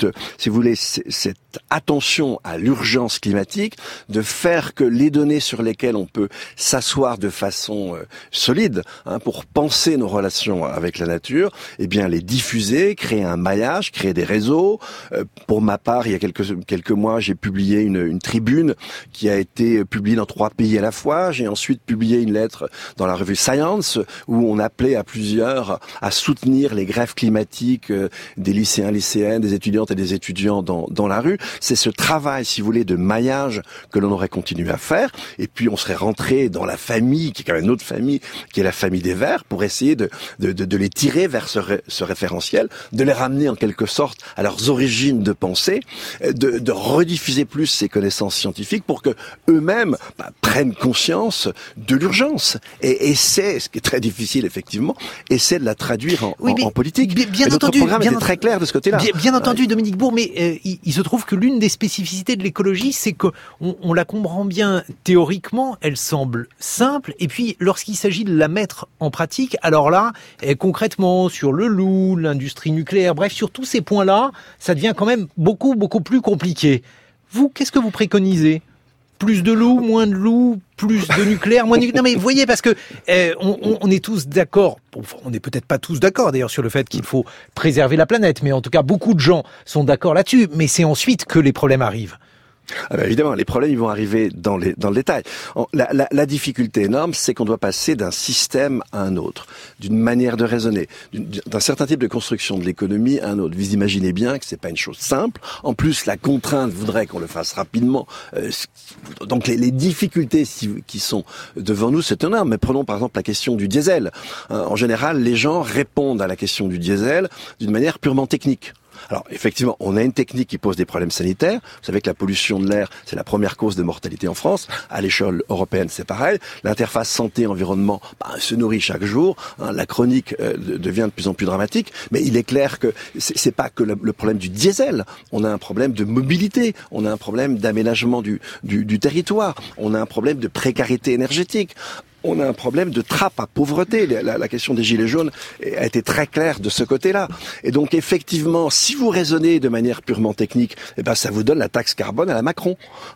attention à l'urgence climatique, de faire que les données sur lesquelles on peut s'asseoir de façon solide, pour penser nos relations avec la nature, eh bien, les diffuser, créer un maillage, créer des réseaux. Pour ma part, il y a quelques mois, j'ai publié une tribune qui a été publiée dans 3 pays à la fois. J'ai ensuite publié une lettre dans la revue Science où on appelait à plusieurs à soutenir les grèves climatiques des lycéens, lycéennes, des étudiantes et des étudiants dans la rue. C'est ce travail, si vous voulez, de maillage que l'on aurait continué à faire. Et puis on serait rentré dans la famille, qui est quand même notre famille, qui est la famille des Verts, pour essayer de les tirer vers ce référentiel, de les ramener en quelque sorte à leurs origines de pensée, de rediffuser plus ces connaissances scientifiques pour que eux-mêmes prennent conscience de l'urgence et essaient, ce qui est très difficile effectivement, essaient de la traduire en politique. Bien entendu, notre programme était très clair de ce côté-là. Bien entendu, Dominique Bourg, mais il se trouve que l'une des spécificités de l'écologie, c'est que on la comprend bien théoriquement, elle semble simple, et puis lorsqu'il s'agit de la mettre en pratique, alors là, concrètement, sur le loup, l'industrie nucléaire, bref, sur tous ces points-là, ça devient quand même beaucoup plus compliqué. Vous, qu'est-ce que vous préconisez ? Plus de loups, moins de loups, plus de nucléaire, moins de nucléaire. Non mais vous voyez, parce que on est tous d'accord, on n'est peut-être pas tous d'accord d'ailleurs sur le fait qu'il faut préserver la planète, mais en tout cas beaucoup de gens sont d'accord là-dessus, mais c'est ensuite que les problèmes arrivent. Évidemment, les problèmes ils vont arriver dans le détail. La difficulté énorme, c'est qu'on doit passer d'un système à un autre, d'une manière de raisonner, d'un certain type de construction de l'économie à un autre. Vous imaginez bien que c'est pas une chose simple. En plus, la contrainte voudrait qu'on le fasse rapidement. Donc les difficultés qui sont devant nous, c'est énorme. Mais prenons par exemple la question du diesel. En général, les gens répondent à la question du diesel d'une manière purement technique. Alors, effectivement, on a une technique qui pose des problèmes sanitaires. Vous savez que la pollution de l'air, c'est la première cause de mortalité en France. À l'échelle européenne, c'est pareil. L'interface santé-environnement se nourrit chaque jour. La chronique devient de plus en plus dramatique. Mais il est clair que c'est pas que le problème du diesel. On a un problème de mobilité. On a un problème d'aménagement du territoire. On a un problème de précarité énergétique. On a un problème de trappe à pauvreté. La question des gilets jaunes a été très claire de ce côté-là. Et donc, effectivement, si vous raisonnez de manière purement technique, ça vous donne la taxe carbone à la Macron.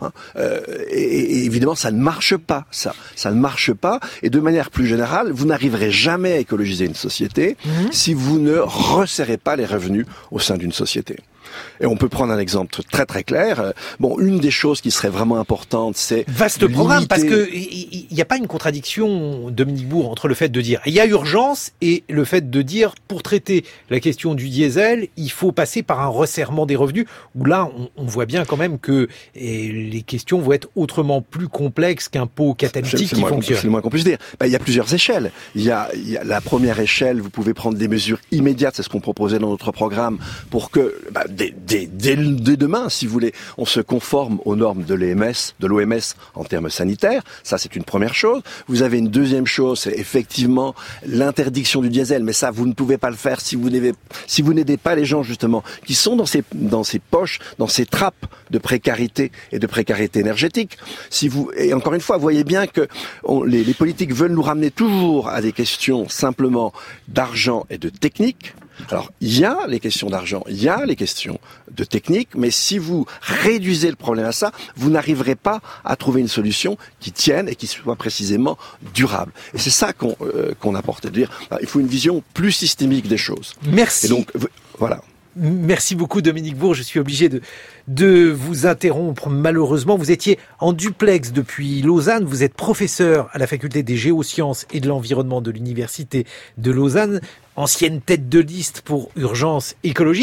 Et évidemment, ça ne marche pas. Ça ne marche pas. Et de manière plus générale, vous n'arriverez jamais à écologiser une société si vous ne resserrez pas les revenus au sein d'une société. Et on peut prendre un exemple très très clair. Une des choses qui serait vraiment importante, c'est vaste programme, parce que il n'y a pas une contradiction, Dominique Bourg, entre le fait de dire il y a urgence et le fait de dire pour traiter la question du diesel, il faut passer par un resserrement des revenus. Où là, on voit bien quand même que les questions vont être autrement plus complexes qu'un pot catalytique qui fonctionne. C'est le moins qu'on puisse dire. Il y a plusieurs échelles. Il y a la première échelle, vous pouvez prendre des mesures immédiates, c'est ce qu'on proposait dans notre programme, pour que dès demain, si vous voulez, on se conforme aux normes de l'OMS en termes sanitaires. Ça, c'est une première chose. Vous avez une deuxième chose, c'est effectivement l'interdiction du diesel. Mais ça, vous ne pouvez pas le faire si vous n'aidez pas les gens, justement, qui sont dans ces poches, dans ces trappes de précarité et de précarité énergétique. Et encore une fois, vous voyez bien que les politiques veulent nous ramener toujours à des questions simplement d'argent et de technique. Alors, il y a les questions d'argent, il y a les questions de technique, mais si vous réduisez le problème à ça, vous n'arriverez pas à trouver une solution qui tienne et qui soit précisément durable. Et c'est ça qu'on apporte, c'est-à-dire il faut une vision plus systémique des choses. Merci. Et donc, voilà. Merci beaucoup Dominique Bourg, je suis obligé de vous interrompre malheureusement. Vous étiez en duplex depuis Lausanne, vous êtes professeur à la faculté des géosciences et de l'environnement de l'université de Lausanne, ancienne tête de liste pour Urgence Écologie.